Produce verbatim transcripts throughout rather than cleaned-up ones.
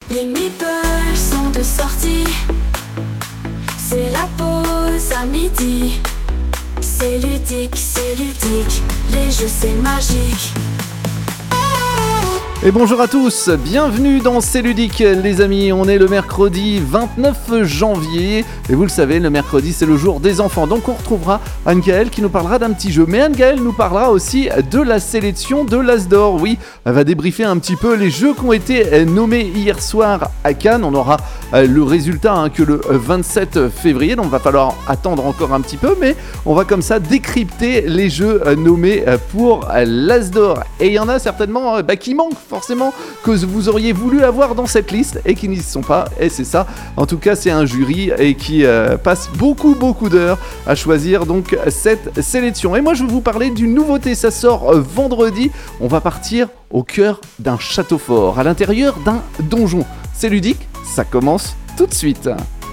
Les meeples sont de sortie. C'est la pause à midi. C'est ludique, c'est ludique. Les jeux c'est magique. Et bonjour à tous, bienvenue dans C'est Ludique les amis, on est le mercredi vingt-neuf janvier et vous le savez, le mercredi c'est le jour des enfants, donc on retrouvera Anne-Gaëlle qui nous parlera d'un petit jeu, mais Anne-Gaëlle nous parlera aussi de la sélection de l'As d'Or, oui, elle va débriefer un petit peu les jeux qui ont été nommés hier soir à Cannes, on aura le résultat hein, que le vingt-sept février, donc il va falloir attendre encore un petit peu, mais on va comme ça décrypter les jeux nommés pour l'As d'Or, et il y en a certainement bah, qui manquent forcément que vous auriez voulu avoir dans cette liste et qui n'y sont pas, et c'est ça, en tout cas c'est un jury et qui euh, passe beaucoup beaucoup d'heures à choisir donc cette sélection. Et moi je vais vous parler d'une nouveauté, ça sort euh, vendredi, on va partir au cœur d'un château fort, à l'intérieur d'un donjon. C'est ludique, ça commence tout de suite.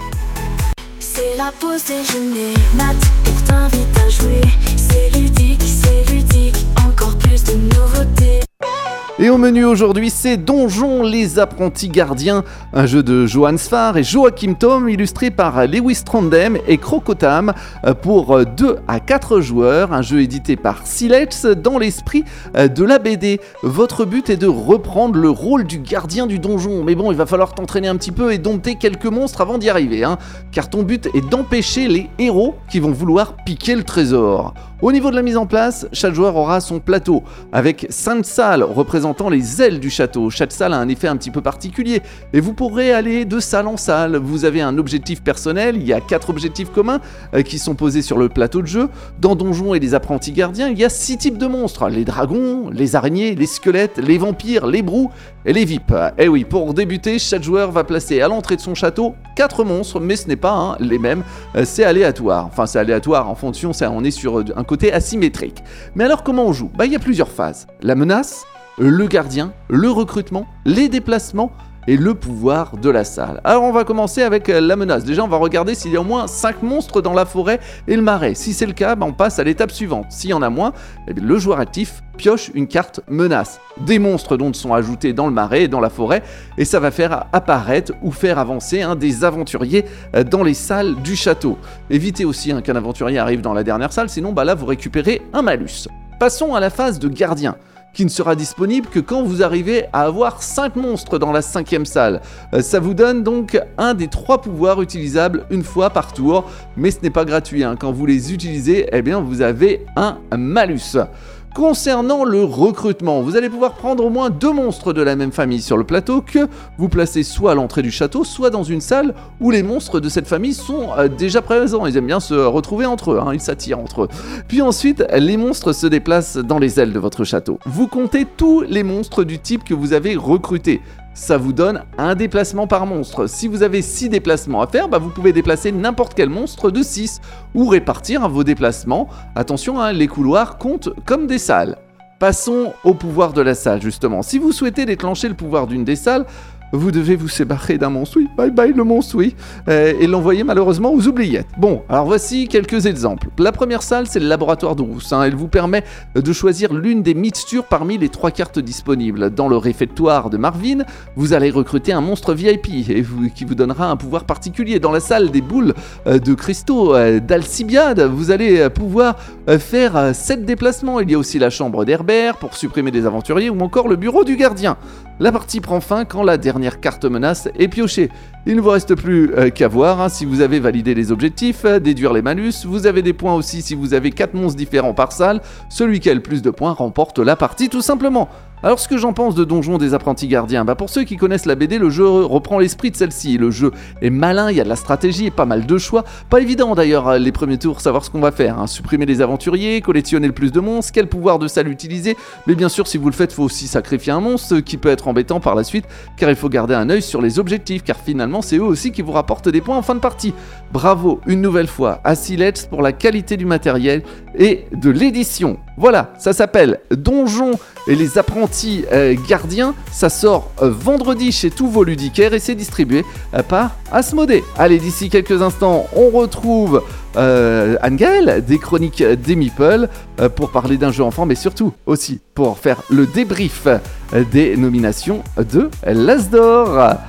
C'est la pause déjeuner, Nat pour t'invite à jouer. C'est ludique, c'est ludique, encore plus de nouveautés. Et au menu aujourd'hui, c'est Donjon les apprentis gardiens, un jeu de Johan Sfar et Joachim Thom, illustré par Lewis Trondheim et Crocotam pour deux à quatre joueurs, un jeu édité par Silex dans l'esprit de la B D. Votre but est de reprendre le rôle du gardien du donjon, mais bon, il va falloir t'entraîner un petit peu et dompter quelques monstres avant d'y arriver, hein, car ton but est d'empêcher les héros qui vont vouloir piquer le trésor. Au niveau de la mise en place, chaque joueur aura son plateau, avec cinq salles représentant les ailes du château. Chaque salle a un effet un petit peu particulier, et vous pourrez aller de salle en salle. Vous avez un objectif personnel, il y a quatre objectifs communs euh, qui sont posés sur le plateau de jeu. Dans Donjon et les apprentis gardiens, il y a six types de monstres. Les dragons, les araignées, les squelettes, les vampires, les brous et les vipes. Et oui, pour débuter, chaque joueur va placer à l'entrée de son château quatre monstres, mais ce n'est pas hein, les mêmes, euh, c'est aléatoire. Enfin, c'est aléatoire en fonction, ça, on est sur un côté asymétrique. Mais alors comment on joue ? Bah, il y a plusieurs phases. La menace, le gardien, le recrutement, les déplacements et le pouvoir de la salle. Alors on va commencer avec la menace. Déjà on va regarder s'il y a au moins cinq monstres dans la forêt et le marais. Si c'est le cas, bah, on passe à l'étape suivante. S'il y en a moins, eh bien, le joueur actif pioche une carte menace. Des monstres donc sont ajoutés dans le marais et dans la forêt et ça va faire apparaître ou faire avancer hein, des aventuriers dans les salles du château. Évitez aussi hein, qu'un aventurier arrive dans la dernière salle, sinon bah, là vous récupérez un malus. Passons à la phase de gardien, qui ne sera disponible que quand vous arrivez à avoir cinq monstres dans la cinquième salle. Euh, ça vous donne donc un des trois pouvoirs utilisables une fois par tour, mais ce n'est pas gratuit, hein. Quand vous les utilisez, eh bien vous avez un malus. Concernant le recrutement, vous allez pouvoir prendre au moins deux monstres de la même famille sur le plateau que vous placez soit à l'entrée du château, soit dans une salle où les monstres de cette famille sont euh, déjà présents. Ils aiment bien se retrouver entre eux, hein, ils s'attirent entre eux. Puis ensuite, les monstres se déplacent dans les ailes de votre château. Vous comptez tous les monstres du type que vous avez recrutés. Ça vous donne un déplacement par monstre. Si vous avez six déplacements à faire, bah vous pouvez déplacer n'importe quel monstre de six ou répartir hein, vos déplacements. Attention, hein, les couloirs comptent comme des salles. Passons au pouvoir de la salle justement. Si vous souhaitez déclencher le pouvoir d'une des salles, vous devez vous séparer d'un monstre, oui, bye bye le monstre, oui, euh, et l'envoyer malheureusement aux oubliettes. Bon, alors voici quelques exemples. La première salle, c'est le laboratoire de Rousse. Hein. Elle vous permet de choisir l'une des mixtures parmi les trois cartes disponibles. Dans le réfectoire de Marvin, vous allez recruter un monstre V I P et vous, qui vous donnera un pouvoir particulier. Dans la salle des boules euh, de cristaux euh, d'Alcibiade, vous allez euh, pouvoir euh, faire euh, sept déplacements. Il y a aussi la chambre d'Herbert pour supprimer des aventuriers ou encore le bureau du gardien. La partie prend fin quand la dernière carte menace est piochée. Il ne vous reste plus euh, qu'à voir hein, si vous avez validé les objectifs, euh, déduire les malus. Vous avez des points aussi si vous avez quatre monstres différents par salle. Celui qui a le plus de points remporte la partie tout simplement. Alors ce que j'en pense de Donjon des apprentis gardiens, bah pour ceux qui connaissent la B D, le jeu reprend l'esprit de celle-ci. Le jeu est malin, il y a de la stratégie et pas mal de choix. Pas évident d'ailleurs les premiers tours, savoir ce qu'on va faire. Hein. Supprimer les aventuriers, collectionner le plus de monstres, quel pouvoir de salle utiliser. Mais bien sûr si vous le faites, il faut aussi sacrifier un monstre, ce qui peut être embêtant par la suite, car il faut garder un œil sur les objectifs, car finalement c'est eux aussi qui vous rapportent des points en fin de partie. Bravo une nouvelle fois à Silex pour la qualité du matériel et de l'édition. Voilà, ça s'appelle Donjon et les apprentis euh, gardiens. Ça sort euh, vendredi chez tous vos ludicaires et c'est distribué euh, par Asmodée. Allez, d'ici quelques instants, on retrouve euh, Anne-Gaëlle des chroniques des Meeple euh, pour parler d'un jeu enfant, mais surtout aussi pour faire le débrief euh, des nominations de l'As d'Or.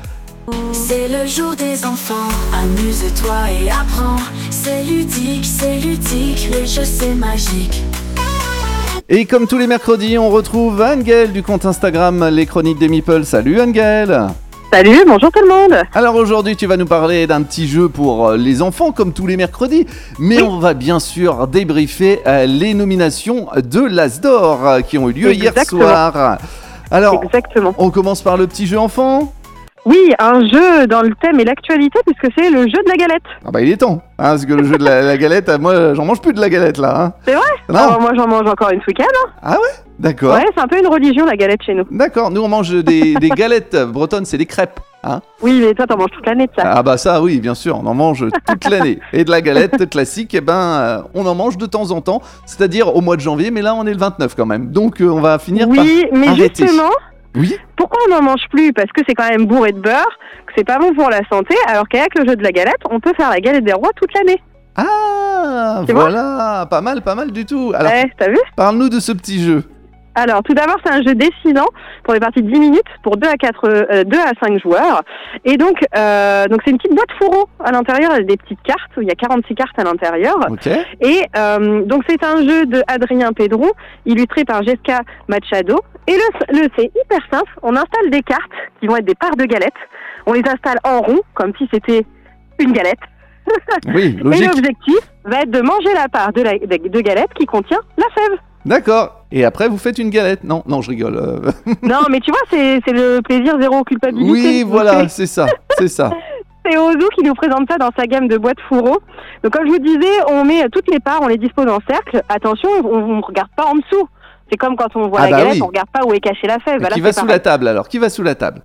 C'est le jour des enfants, amuse-toi et apprends. C'est ludique, c'est ludique, le jeu c'est magique. Et comme tous les mercredis, on retrouve Anne-Gaëlle du compte Instagram Les Chroniques des Meeples. Salut Anne-Gaëlle. Salut, bonjour tout le monde. Alors aujourd'hui, tu vas nous parler d'un petit jeu pour les enfants, comme tous les mercredis. Mais oui. On va bien sûr débriefer les nominations de l'As d'Or qui ont eu lieu Exactement. hier soir. Alors, Exactement. on commence par le petit jeu enfant. Oui, un jeu dans le thème et l'actualité, puisque c'est le jeu de la galette. Ah bah il est temps, hein, parce que le jeu de la, la galette, moi j'en mange plus de la galette là. Hein. C'est vrai? Non. Alors, moi j'en mange encore une ce week-end. Hein. Ah ouais? D'accord. Ouais, c'est un peu une religion la galette chez nous. D'accord, nous on mange des, des galettes bretonnes, c'est des crêpes. Hein. Oui, mais toi t'en manges toute l'année de ça. Ah bah ça oui, bien sûr, on en mange toute l'année. Et de la galette classique, eh ben, euh, on en mange de temps en temps, c'est-à-dire au mois de janvier, mais là on est le vingt-neuf quand même. Donc euh, on va finir oui, par mais arrêter. Justement, oui. Pourquoi on n'en mange plus? Parce que c'est quand même bourré de beurre, que c'est pas bon pour la santé, alors qu'avec le jeu de la galette, on peut faire la galette des rois toute l'année. Ah, c'est voilà, bon pas mal, pas mal du tout. Alors, ouais, t'as vu? Parle-nous de ce petit jeu. Alors, tout d'abord, c'est un jeu décidant pour des parties de dix minutes, pour deux à quatre, euh, deux à cinq joueurs. Et donc, euh, donc c'est une petite boîte fourreau. À l'intérieur, il y a des petites cartes. Il y a quarante-six cartes à l'intérieur. Okay. Et euh, donc, c'est un jeu de Adrien Pedron, illustré par Jessica Machado. Et le, le c'est hyper simple. On installe des cartes qui vont être des parts de galettes. On les installe en rond, comme si c'était une galette. Oui, logique. Et l'objectif va être de manger la part de, la, de, de galette qui contient la fève. D'accord. Et après, vous faites une galette. Non, non, je rigole. Euh... non, mais tu vois, c'est, c'est le plaisir zéro culpabilité. Oui, voilà, c'est ça, c'est ça. C'est Ozu qui nous présente ça dans sa gamme de boîtes fourreau. Donc, comme je vous disais, on met toutes les parts, on les dispose en cercle. Attention, on ne regarde pas en dessous. C'est comme quand on voit ah la bah galette, oui. on regarde pas où est cachée la fève. Qui va sous pareil. la table alors? Qui va sous la table?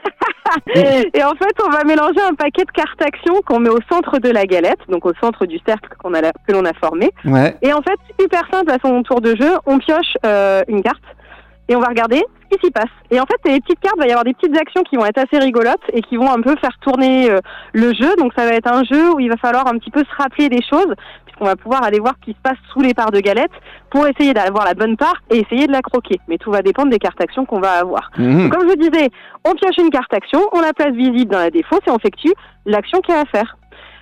Et en fait, on va mélanger un paquet de cartes actions qu'on met au centre de la galette, donc au centre du cercle qu'on a la, que l'on a formé. Ouais. Et en fait, hyper simple à son tour de jeu, on pioche euh, une carte et on va regarder ce qui s'y passe. Et en fait, les petites cartes, il va y avoir des petites actions qui vont être assez rigolotes et qui vont un peu faire tourner euh, le jeu. Donc ça va être un jeu où il va falloir un petit peu se rappeler des choses, puisqu'on va pouvoir aller voir ce qui se passe sous les parts de galette pour essayer d'avoir la bonne part et essayer de la croquer. Mais tout va dépendre des cartes actions qu'on va avoir. Mmh. Donc, comme je vous disais, on pioche une carte action, on la place visible dans la défausse et on effectue l'action qu'il y a à faire.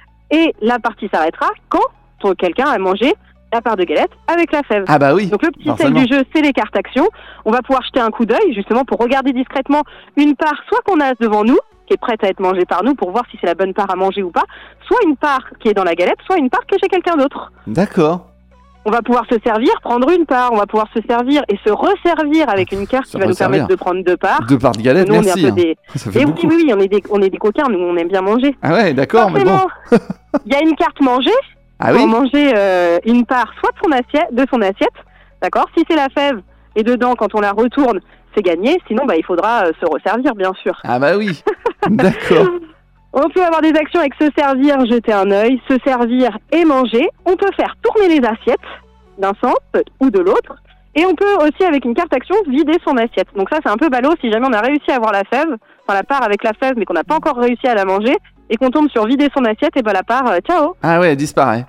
Et la partie s'arrêtera quand quelqu'un a mangé la part de galette avec la fève. Ah bah oui. Donc le petit sel du jeu, c'est les cartes actions. On va pouvoir jeter un coup d'œil justement pour regarder discrètement une part, soit qu'on a devant nous, qui est prête à être mangée par nous pour voir si c'est la bonne part à manger ou pas, soit une part qui est dans la galette, soit une part qui est chez quelqu'un d'autre. D'accord. On va pouvoir se servir, prendre une part, on va pouvoir se servir et se resservir avec une carte ça qui va nous permettre de prendre deux parts. Deux parts de galette, nous, merci. On est un peu des... hein. Ça fait et beaucoup. oui, oui, on est des, on est des coquins, nous on aime bien manger. Ah ouais, d'accord, mais bon. Il y a une carte manger. Ah oui. Pour manger euh, une part soit de son assiette, de son assiette, d'accord. Si c'est la fève et dedans, quand on la retourne, c'est gagné. Sinon, bah il faudra euh, se resservir, bien sûr. Ah bah oui. D'accord. On peut avoir des actions avec se servir, jeter un œil, se servir et manger. On peut faire tourner les assiettes d'un sens ou de l'autre. Et on peut aussi, avec une carte action, vider son assiette. Donc ça, c'est un peu ballot si jamais on a réussi à avoir la fève, enfin la part avec la fève, mais qu'on n'a pas encore réussi à la manger, et qu'on tombe sur vider son assiette, et bah la part, euh, ciao. Ah ouais, elle disparaît.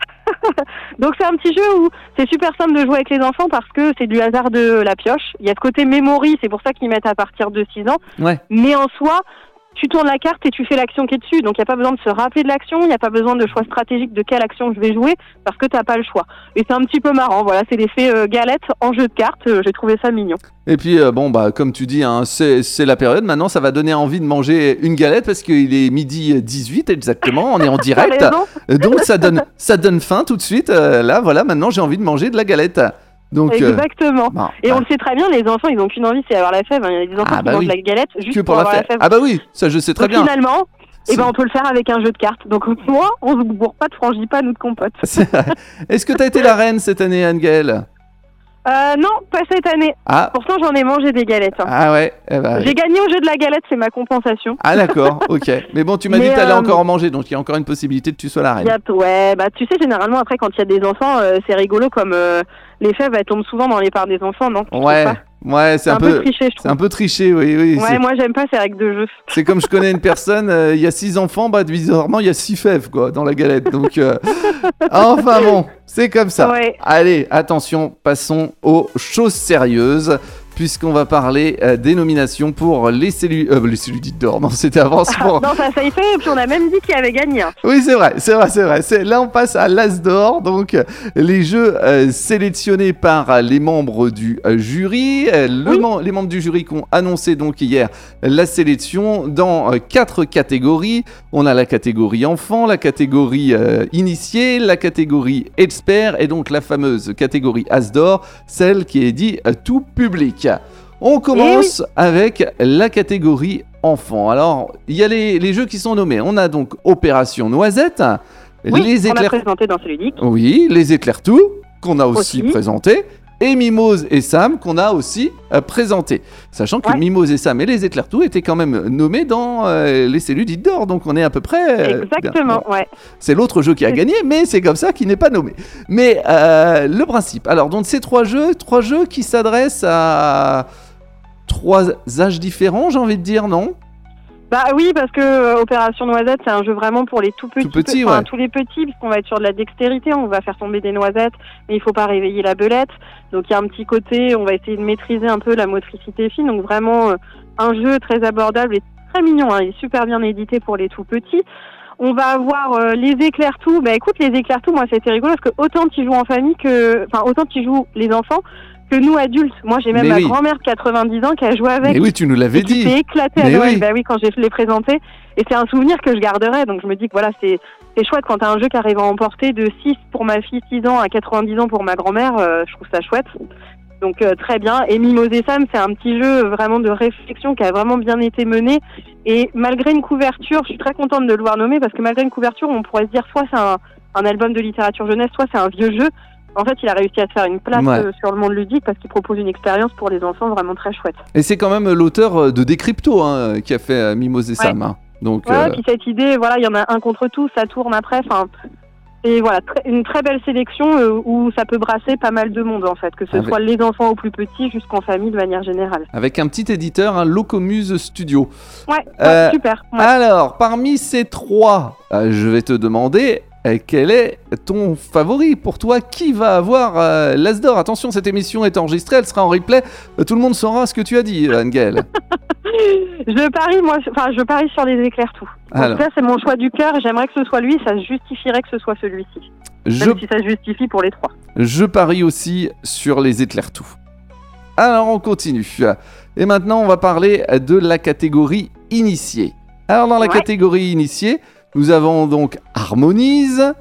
Donc c'est un petit jeu où c'est super simple de jouer avec les enfants parce que c'est du hasard de la pioche. Il y a ce côté memory, c'est pour ça qu'ils mettent à partir de six ans. Ouais. Mais en soi, tu tournes la carte et tu fais l'action qui est dessus. Donc il n'y a pas besoin de se rappeler de l'action, il n'y a pas besoin de choix stratégique de quelle action je vais jouer parce que tu n'as pas le choix. Et c'est un petit peu marrant, voilà, c'est l'effet euh, galette en jeu de cartes, euh, j'ai trouvé ça mignon. Et puis euh, bon bah comme tu dis, hein, c'est, c'est la période, maintenant ça va donner envie de manger une galette parce qu'il est midi dix-huit exactement, on est en direct. Donc ça donne, ça donne faim tout de suite, euh, là voilà, maintenant j'ai envie de manger de la galette. Donc, exactement. Euh, bon, et bah. on le sait très bien, les enfants, ils n'ont qu'une envie, c'est avoir la fève. Il y a des enfants ah, qui bah mangent oui. la galette juste que pour, pour la avoir fève. la fève. Ah bah oui, ça je sais très Donc, bien. Finalement, eh ben, on peut le faire avec un jeu de cartes. Donc moi, on se bourre pas de frangipane ou de compote. Est-ce que tu as été la reine cette année, Anne-Gaëlle? Euh, non, pas cette année. Ah. Pourtant, j'en ai mangé des galettes. Hein. Ah ouais. Eh ben, J'ai gagné au jeu de la galette, c'est ma compensation. Ah d'accord, ok. Mais bon, tu m'as Mais dit que t'allais euh, encore en manger, donc il y a encore une possibilité que tu sois la reine. Y a, ouais, bah tu sais, généralement, après, quand il y a des enfants, euh, c'est rigolo comme euh, les fèves, elles tombent souvent dans les parts des enfants, non? Ouais, ouais, c'est, c'est un, un peu, peu triché, je trouve. C'est un peu triché, oui, oui. Ouais, c'est... moi, j'aime pas ces règles de jeu. C'est comme je connais une personne, il euh, y a six enfants, bah bizarrement, il y a six fèves, quoi, dans la galette. Donc, euh... enfin bon, c'est comme ça. Ouais. Allez, attention, passons aux choses sérieuses. puisqu'on va parler euh, des nominations pour les cellules... Euh, les cellules d'or, non, c'était avant. Pour... non, ça, ça y fait, et puis on a même dit qui avait gagné. Hein. Oui, c'est vrai, c'est vrai, c'est vrai. C'est... Là, on passe à l'As d'or, donc les jeux euh, sélectionnés par les membres du euh, jury. Euh, le oui. mem- les membres du jury qui ont annoncé donc hier la sélection dans euh, quatre catégories. On a la catégorie enfant, la catégorie euh, initié, la catégorie expert et donc la fameuse catégorie As d'or, celle qui est dit euh, tout public. On commence oui. avec la catégorie enfant. Alors, il y a les, les jeux qui sont nommés. On a donc Opération Noisette, oui, les éclairs... qu'on a présenté dans Celludique. Oui, les éclairs tout, qu'on a aussi, aussi. présenté. Et Mimose et Sam, qu'on a aussi euh, présenté. Sachant que ouais. Mimose et Sam et les éclairs tout étaient quand même nommés dans euh, les cellules d'or. Donc on est à peu près... Euh, Exactement, bien. ouais. C'est l'autre jeu qui a gagné, mais c'est comme ça qu'il n'est pas nommé. Mais euh, le principe... Alors, donc ces trois jeux, trois jeux qui s'adressent à trois âges différents, j'ai envie de dire, non ? Bah oui, parce que euh, Opération Noisette, c'est un jeu vraiment pour les tout petits, tout petit, enfin ouais. tous les petits, puisqu'on va être sur de la dextérité, on va faire tomber des noisettes, mais il faut pas réveiller la belette. Donc il y a un petit côté, on va essayer de maîtriser un peu la motricité fine. Donc vraiment euh, un jeu très abordable et très mignon, hein, il est super bien édité pour les tout petits. On va avoir euh, les éclairs tout. Bah écoute, les éclairs tout, moi c'était rigolo parce que autant tu joues en famille que, enfin autant tu joues les enfants. Que nous adultes, moi j'ai même mais ma oui. grand-mère de quatre-vingt-dix ans qui a joué avec. Mais oui, tu nous l'avais et dit. Qui s'est éclatée à mais Noël. Oui. Bah oui, quand je l'ai présenté. Et c'est un souvenir que je garderai. Donc je me dis que voilà, c'est, c'est chouette quand t'as un jeu qui arrive à emporter de six pour ma fille, six ans à quatre-vingt-dix ans pour ma grand-mère. Euh, je trouve ça chouette. Donc euh, très bien. Et Mimose et Sam, c'est un petit jeu vraiment de réflexion qui a vraiment bien été mené. Et malgré une couverture, je suis très contente de le voir nommé parce que malgré une couverture, on pourrait se dire soit c'est un, un album de littérature jeunesse, soit c'est un vieux jeu. En fait, il a réussi à se faire une place ouais. euh, sur le monde ludique parce qu'il propose une expérience pour les enfants vraiment très chouette. Et c'est quand même l'auteur de Décrypto hein, qui a fait euh, Mimose et Sam. Ouais. Hein. Donc, ouais, euh... puis cette idée, voilà, il y en a un contre tout, ça tourne après. Enfin, et voilà, tr- une très belle sélection euh, où ça peut brasser pas mal de monde en fait, que ce Avec... soit les enfants aux plus petits jusqu'en famille de manière générale. Avec un petit éditeur, un Locomuse Studio. Ouais, euh, ouais super. Ouais. Alors, parmi ces trois, euh, je vais te demander. Et quel est ton favori pour toi? Qui va avoir euh, l'As d'or? Attention, cette émission est enregistrée, elle sera en replay. Euh, tout le monde saura ce que tu as dit, Anne-Gaëlle. je parie, moi, enfin, je parie sur les éclairs tout. Donc là, c'est mon choix du cœur. J'aimerais que ce soit lui. Ça justifierait que ce soit celui-ci. Je... Même si ça se justifie pour les trois. Je parie aussi sur les éclairs tout. Alors, on continue. Et maintenant, on va parler de la catégorie initiée. Alors, dans la ouais. catégorie initiée. Nous avons donc Harmonise,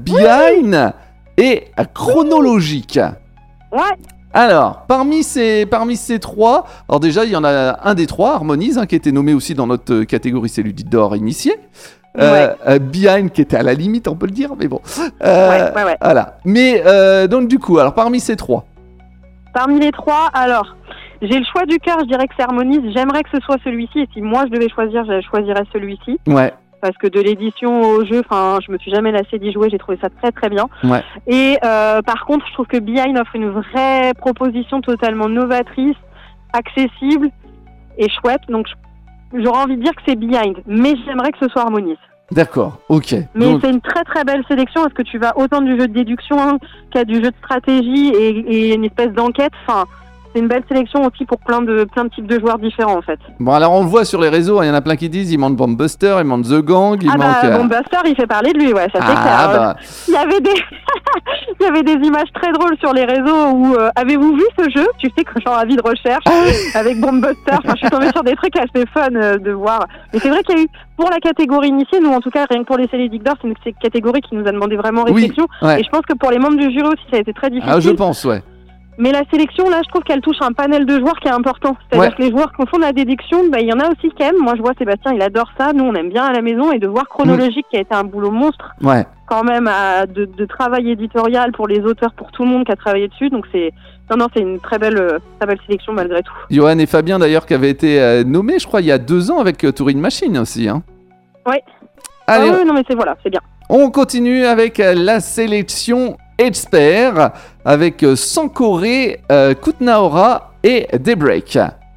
Behind oui. et Chronologique. Ouais. Alors, parmi ces, parmi ces trois, alors déjà, il y en a un des trois, Harmonise, hein, qui était nommé aussi dans notre catégorie Cellulite d'or initiée. Euh, ouais. euh, Behind, qui était à la limite, on peut le dire, mais bon. Euh, ouais, ouais, ouais. Voilà. Mais euh, donc, du coup, alors parmi ces trois. Parmi les trois, alors, j'ai le choix du cœur, je dirais que c'est Harmonise. J'aimerais que ce soit celui-ci. Et si moi, je devais choisir, je choisirais celui-ci. Ouais. Parce que de l'édition au jeu, enfin, je me suis jamais lassée d'y jouer, j'ai trouvé ça très très bien. Ouais. Et euh, par contre, je trouve que Behind offre une vraie proposition totalement novatrice, accessible et chouette. Donc, j'aurais envie de dire que c'est Behind, mais j'aimerais que ce soit Harmonise. D'accord, ok. Mais donc... c'est une très très belle sélection, parce que tu vas autant du jeu de déduction hein, qu'à du jeu de stratégie et, et une espèce d'enquête. Enfin, c'est une belle sélection aussi pour plein de, plein de types de joueurs différents en fait. Bon alors on le voit sur les réseaux, il y en a plein qui disent il manque Bombbuster, il manque The Gang, il ah manque... Ah bah Bombbuster il fait parler de lui, ouais, ça c'est ah, clair. Bah... Il y avait des... il y avait des images très drôles sur les réseaux où euh, avez-vous vu ce jeu? Tu sais que je suis en avis de recherche avec Bombbuster, enfin je suis tombée sur des trucs assez fun euh, de voir. Mais c'est vrai qu'il y a eu, pour la catégorie initiée, nous en tout cas rien que pour les Celluluite d'or, c'est une catégorie qui nous a demandé vraiment réflexion. Oui, ouais. Et je pense que pour les membres du jury aussi ça a été très difficile. Ah je pense, ouais. Mais la sélection, là, je trouve qu'elle touche un panel de joueurs qui est important. C'est-à-dire ouais. que les joueurs qui font de la déduction, bah, il y en a aussi qui aiment. Moi, je vois Sébastien, il adore ça. Nous, on aime bien à la maison. Et de voir Chronologique, mmh. qui a été un boulot monstre, ouais. quand même, à, de, de travail éditorial pour les auteurs, pour tout le monde qui a travaillé dessus. Donc, c'est... Non, non, c'est une très belle, euh, très belle sélection, malgré tout. Johan et Fabien, d'ailleurs, qui avaient été euh, nommés, je crois, il y a deux ans avec euh, Turing Machine aussi. Hein. Oui. Allez, ah, oui, non, mais c'est voilà, c'est bien. On continue avec euh, la sélection expert avec euh, Sankoré, euh, Kutnaora et Daybreak.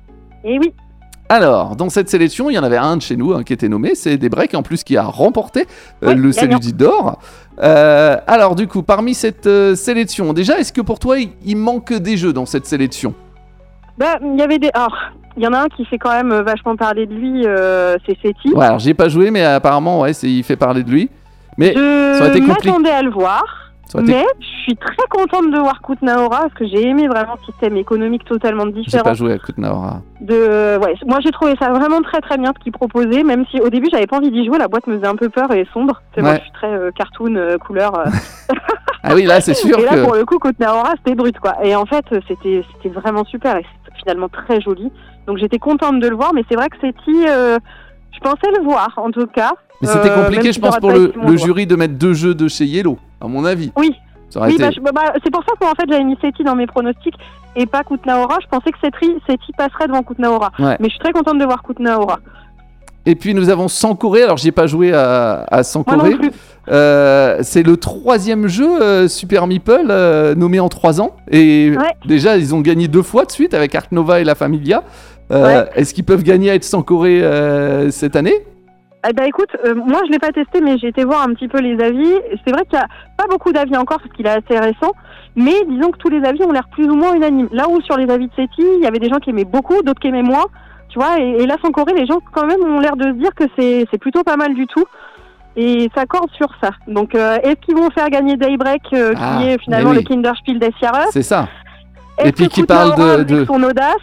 Et oui. Alors, dans cette sélection, il y en avait un de chez nous hein, qui était nommé, c'est Daybreak, en plus qui a remporté euh, ouais, le Celluluite d'or. Euh, alors du coup, parmi cette euh, sélection, déjà, est-ce que pour toi, il, il manque des jeux dans cette sélection? Bah, il y avait des. Alors, il y en a un qui fait quand même vachement parler de lui, euh, c'est Seti. Ouais, alors j'ai pas joué, mais apparemment, ouais, c'est, il fait parler de lui. Mais ça aurait été Je compliqué. m'attendais à le voir, Ça aurait été- mais je suis très contente de voir Kutnaora parce que j'ai aimé vraiment le système économique totalement J'ai différent. pas joué à Kutnaora. De... Ouais, moi j'ai trouvé ça vraiment très très bien ce qu'il proposait, même si au début j'avais pas envie d'y jouer, la boîte me faisait un peu peur et sombre. C'est moi Ouais. je suis très euh, cartoon, euh, couleur. euh. Ah oui, là, c'est sûr Et là que. pour le coup Kutnaora c'était brut quoi. Et en fait c'était c'était vraiment super et c'est finalement très joli. Donc j'étais contente de le voir, mais c'est vrai que Seti, euh, je pensais le voir en tout cas. Mais c'était Euh, compliqué, même je s'il pense, aura pour pas le, été mon le choix. jury de mettre deux jeux de chez Yellow, à mon avis. Oui. Ça aurait Oui, été... bah, je- bah, bah, c'est pour ça qu'en fait j'avais mis Seti dans mes pronostics et pas Kutnaora. Je pensais que Seti, Seti passerait devant Kutnaora. Ouais. Mais je suis très contente de voir Kutnaora. Et puis nous avons Sankoré, alors j'ai pas joué à, à Moi Sankoré. non plus. Euh, c'est le troisième jeu euh, Super Meeple euh, nommé en trois ans. Et Ouais. déjà, ils ont gagné deux fois de suite avec Ark Nova et La Familia. Euh, Ouais. Est-ce qu'ils peuvent gagner à être Sankoré euh, cette année? Eh ben écoute, euh, moi je l'ai pas testé, mais j'ai été voir un petit peu les avis. C'est vrai qu'il y a pas beaucoup d'avis encore parce qu'il est assez récent, mais disons que tous les avis ont l'air plus ou moins unanimes. Là où sur les avis de Seti, il y avait des gens qui aimaient beaucoup, d'autres qui aimaient moins, tu vois. Et, et là, sans Corée, les gens quand même ont l'air de se dire que c'est c'est plutôt pas mal du tout. Et ça s'accorde sur ça. Donc, euh, est-ce qu'ils vont faire gagner Daybreak, euh, qui Ah, est finalement mais le oui. Kinderspiel des Sierras? C'est ça. Est-ce Et puis que qui parle Kutnaora, de- avec de- son audace,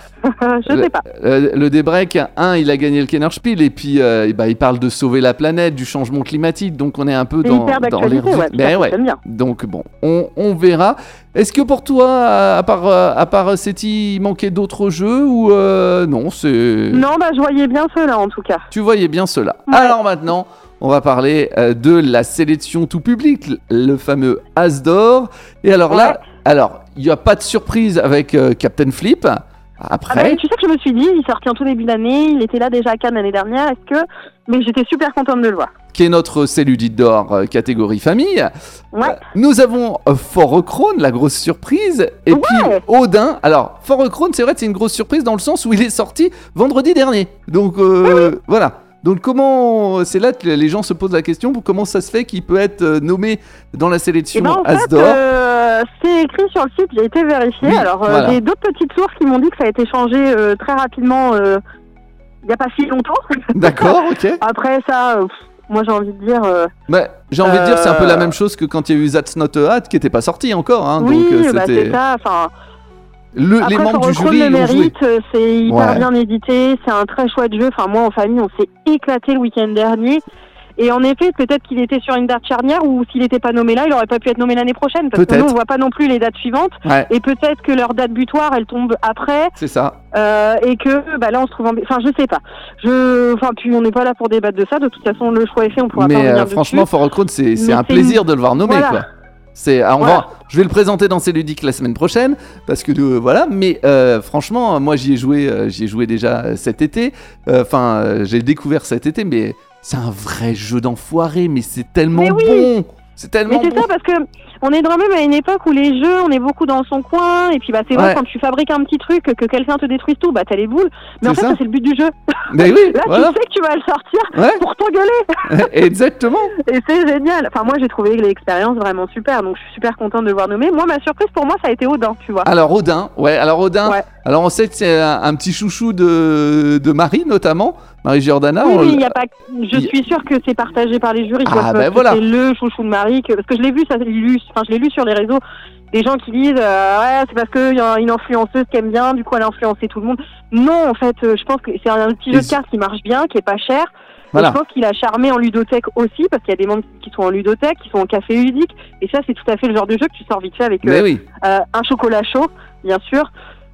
je le, sais pas. euh, le Daybreak, un, il a gagné le Kennerspiel et puis euh, bah, il parle de sauver la planète, du changement climatique. Donc on est un peu C'est dans, hyper dans les d'actualité, ouais, Ben ça, ouais. j'aime bien. Donc bon, on, on verra. Est-ce que pour toi, à part, euh, à part Seti, il manquait d'autres jeux ou euh, non, c'est... Non, bah je voyais bien ceux-là en tout cas. Tu voyais bien cela. Ouais. Alors maintenant, on va parler euh, de la sélection tout public, le fameux As d'or. Et alors là, Ouais. alors il n'y a pas de surprise avec euh, Captain Flip. Après, Ah bah, tu sais que je me suis dit, il sortit en tout début d'année, il était là déjà à Cannes l'année dernière, est-ce que... Mais j'étais super contente de le voir. qui est notre Céludite d'or euh, catégorie famille. Ouais. Euh, nous avons euh, Forochrone, la grosse surprise, et Ouais. puis Odin. Alors, Forochrone, c'est vrai que c'est une grosse surprise dans le sens où il est sorti vendredi dernier. Donc, euh, voilà. Donc, comment. C'est là que les gens se posent la question pour comment ça se fait qu'il peut être euh, nommé dans la Et sélection ben en As fait, d'or. euh, c'est écrit sur le site, j'ai été vérifié. Oui, Alors, euh, voilà. j'ai d'autres petites sources qui m'ont dit que ça a été changé euh, très rapidement, euh, il n'y a pas si longtemps. D'accord, ok. Après ça, euh, pff, moi j'ai envie de dire... euh, Bah, j'ai envie de dire, c'est un peu la Euh. même chose que quand il y a eu That's Not a Hat qui n'était pas sorti encore. Hein, oui, donc, euh, bah, c'était. c'est ça. Enfin, Le- les après, membres du Forochrone jury le ils ont joué. mérite, euh, c'est hyper Ouais. bien édité, c'est un très chouette jeu. Enfin, moi en famille, on s'est éclaté le week-end dernier. Et en effet, peut-être qu'il était sur une date charnière ou s'il n'était pas nommé là, il aurait pas pu être nommé l'année prochaine parce que Peut-être. nous, on voit pas non plus les dates suivantes. Ouais, Et peut-être que leur date butoir, elle tombe après. c'est ça. Euh, et que bah là on se trouve en... enfin je sais pas je enfin puis on n'est pas là pour débattre de ça, de toute façon le choix est fait, on pourra pas Mais revenir euh, dessus. franchement, Forochrone, c'est c'est Mais un c'est plaisir une- de le voir nommé, Voilà. quoi. C'est, ah, on Voilà. va, je vais le présenter dans Céludique la semaine prochaine parce que euh, voilà. Mais euh, franchement, moi j'y ai joué, euh, j'y ai joué déjà euh, cet été. Enfin, euh, j'ai découvert cet été, mais c'est un vrai jeu d'enfoiré. Mais c'est tellement Mais oui. bon, c'est Mais tellement c'est bon. ça, parce que on est quand même à une époque où les jeux, on est beaucoup dans son coin, et puis bah c'est vrai Ouais. quand tu fabriques un petit truc, que quelqu'un te détruise tout, bah t'as les boules. Mais en C'est fait ça. ça, c'est le but du jeu. Mais oui, Là voilà. tu sais que tu vas le sortir Ouais, pour t'engueuler, exactement. et c'est génial. Enfin moi j'ai trouvé l'expérience vraiment super, donc je suis super contente de le voir nommé. Moi ma surprise pour moi ça a été Odin, tu vois. Alors Odin, ouais. Alors Odin. Ouais. Alors on sait que c'est un, un petit chouchou de, de Marie notamment, Marie Giordana. Oui, on oui, l- il y a pas. Je il- suis sûre que c'est partagé par les jurys. Ah, quoi, parce ben que voilà. C'est le chouchou de Marie. Que... Parce que je l'ai vu, ça, je l'ai lu. Enfin, je l'ai lu sur les réseaux. Des gens qui disent, euh, ouais, c'est parce qu'il y a une influenceuse qui aime bien, du coup elle a influencé tout le monde. Non, en fait, euh, je pense que c'est un petit jeu Et de cartes qui marche bien, qui est pas cher. Voilà. Et je pense qu'il a charmé en ludothèque aussi, parce qu'il y a des membres qui sont en ludothèque, qui sont en café ludique. Et ça, c'est tout à fait le genre de jeu que tu sors vite fait avec Mais euh, oui. euh, un chocolat chaud, bien sûr.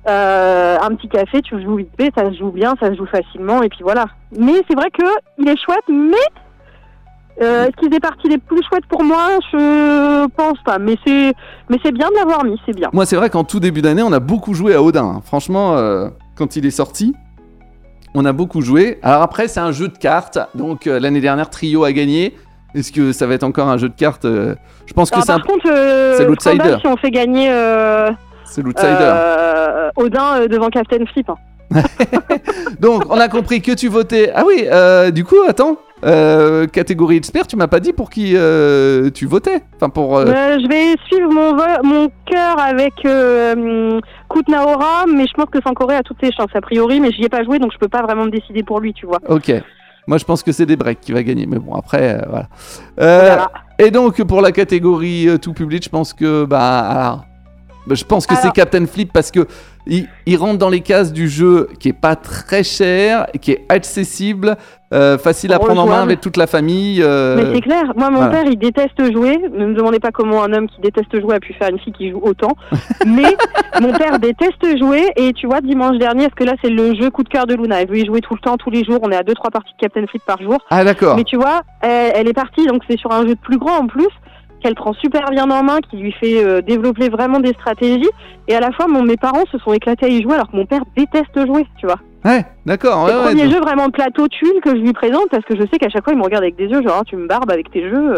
Euh, un petit café, tu joues vite fait, ça se joue bien, ça se joue facilement, et puis voilà. Mais c'est vrai que il est chouette, mais euh, est-ce qu'il fait partie des plus chouettes pour moi? Je pense pas, mais c'est mais c'est bien de l'avoir mis, c'est bien. Moi, c'est vrai qu'en tout début d'année, on a beaucoup joué à Odin. hein. Franchement, euh, quand il est sorti, on a beaucoup joué. Alors après, c'est un jeu de cartes. Donc euh, l'année dernière, Trio a gagné. Est-ce que ça va être encore un jeu de cartes euh, Je pense que Alors, c'est un... par contre, euh, c'est l'outsider. scandale si on fait gagner euh, c'est l'outsider. euh, Odin euh, devant Captain Flip. hein. Donc, on a compris que tu votais. Ah oui, euh, du coup, attends. euh, catégorie expert, tu m'as pas dit pour qui euh, tu votais. Enfin pour. Euh... Euh, je vais suivre mon vo- mon cœur avec euh, Kutnaora, mais je pense que Sankoré a toutes ses chances a priori, mais j'y ai pas joué donc je peux pas vraiment me décider pour lui, tu vois. Ok. Moi je pense que c'est des breaks qui va gagner, mais bon après euh, voilà. Euh, et donc pour la catégorie euh, tout public, je pense que bah alors, bah, je pense que alors... c'est Captain Flip parce que il, il rentre dans les cases du jeu qui est pas très cher, qui est accessible, euh, facile à prendre en main avec toute la famille. Euh... Mais c'est clair. Moi, mon voilà. père, il déteste jouer. Ne me demandez pas comment un homme qui déteste jouer a pu faire une fille qui joue autant. Mais mon père déteste jouer. Et tu vois, dimanche dernier, parce que là, c'est le jeu coup de cœur de Luna. Elle veut y jouer tout le temps, tous les jours. On est à deux trois parties de Captain Flip par jour. Ah d'accord. Mais tu vois, elle, elle est partie. Donc c'est sur un jeu de plus grand en plus, qu'elle prend super bien en main, qui lui fait euh, développer vraiment des stratégies. Et à la fois, mon, mes parents se sont éclatés à y jouer alors que mon père déteste jouer, tu vois. Ouais, d'accord. C'est ouais, le ouais, premier donc... jeu vraiment plateau tuile que je lui présente parce que je sais qu'à chaque fois, il me regarde avec des yeux genre, tu me barbes avec tes jeux.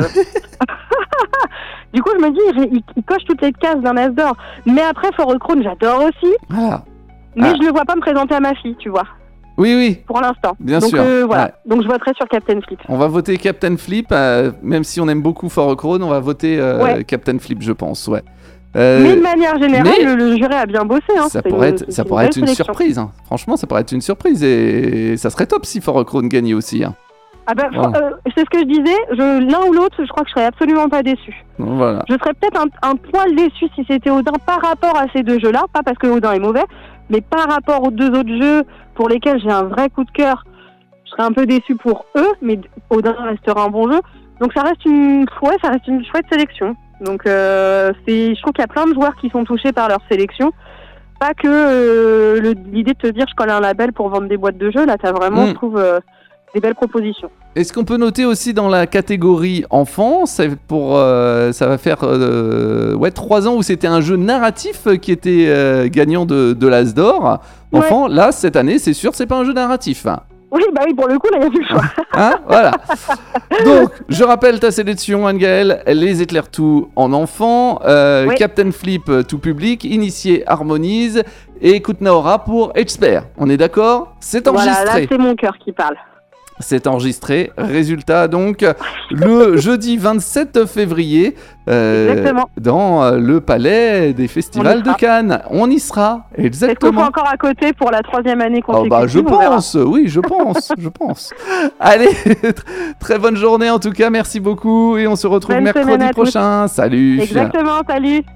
Du coup, je me dis, il, il coche toutes les cases d'un as d'or. Mais après, Forecrone, j'adore aussi. Ah. Mais ah. je le vois pas me présenter à ma fille, tu vois. Oui, oui. Pour l'instant. Bien Donc, sûr. Euh, voilà. Ouais. Donc je voterai sur Captain Flip. On va voter Captain Flip, euh, même si on aime beaucoup Forecrone, on va voter euh, ouais. Captain Flip, je pense, ouais. Euh, mais de manière générale, mais le, le jury a bien bossé. Hein. Ça c'est pourrait une, être, ça une pourrait être une sélection. surprise. Hein. Franchement, ça pourrait être une surprise et ça serait top si Forecrone gagnait aussi. Hein. Ah ben, Voilà. euh, c'est ce que je disais. Je, l'un ou l'autre, je crois que je serais absolument pas déçu. Donc, voilà. Je serais peut-être un, un poil déçu si c'était Odin par rapport à ces deux jeux-là, pas parce que Odin est mauvais, mais par rapport aux deux autres jeux pour lesquels j'ai un vrai coup de cœur. Je serais un peu déçu pour eux, mais Odin restera un bon jeu. Donc ça reste une, ouais, ça reste une chouette sélection. Donc euh, c'est, je trouve qu'il y a plein de joueurs qui sont touchés par leur sélection. Pas que euh, le, l'idée de te dire je colle un label pour vendre des boîtes de jeux. Là, t'as vraiment, mmh. je trouve, euh, des belles propositions. Est-ce qu'on peut noter aussi dans la catégorie enfant, c'est pour, euh, ça va faire euh, ouais, trois ans où c'était un jeu narratif qui était euh, gagnant de, de l'As d'or. Enfant, ouais. Là, cette année, c'est sûr, c'est pas un jeu narratif. Hein. Oui, bah oui, pour le coup, là, il n'y a plus le choix. Hein, voilà. Donc, je rappelle ta sélection, Anne-Gaëlle. Les éclairs tout en enfant. Euh, oui. Captain Flip tout public. Initié Harmonise. Et Kutnaora pour expert. On est d'accord ? C'est enregistré. Voilà, là, c'est mon cœur qui parle. C'est enregistré. Résultat, donc, le jeudi vingt-sept février, euh, dans euh, le palais des festivals de Cannes. On y sera, exactement. Est-ce qu'on sera encore à côté pour la troisième année consécutive ? Oh bah, je pense, oui, je pense, je pense. Allez, très bonne journée en tout cas, merci beaucoup. Et on se retrouve bonne mercredi prochain. Salut. Exactement, salut.